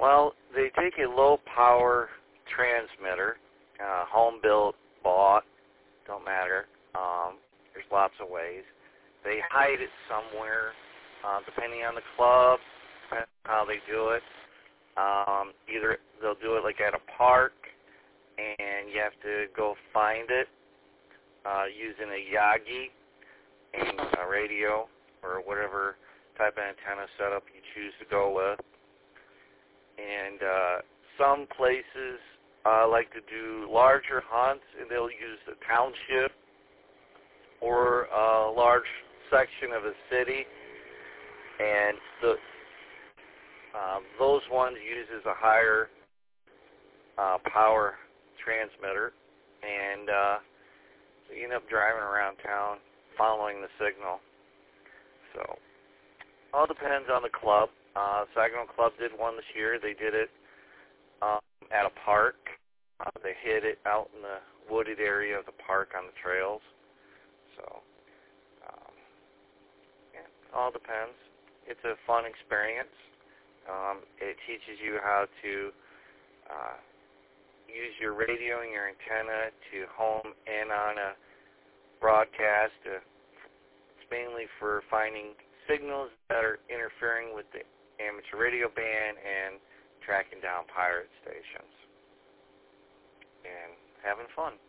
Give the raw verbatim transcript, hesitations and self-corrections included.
Well, they take a low-power transmitter, uh, home-built, bought, don't matter. Um, there's lots of ways. They hide it somewhere, uh, depending on the club, depending on how they do it. Um, either they'll do it like at a park, and you have to go find it uh, using a Yagi and a radio or whatever type of antenna setup you choose to go with. And uh, some places uh, like to do larger hunts, and they'll use the township or a large section of a city, and the uh, those ones uses a higher uh, power transmitter, and uh, so you end up driving around town following the signal. So all depends on the club. Uh, Saginaw Club did one this year. They did it um, at a park. Uh, they hid it out in the wooded area of the park on the trails. So, um, yeah, all depends. It's a fun experience. Um, it teaches you how to uh, use your radio and your antenna to home in on a broadcast. Uh, it's mainly for finding signals that are interfering with the amateur radio band and tracking down pirate stations and having fun.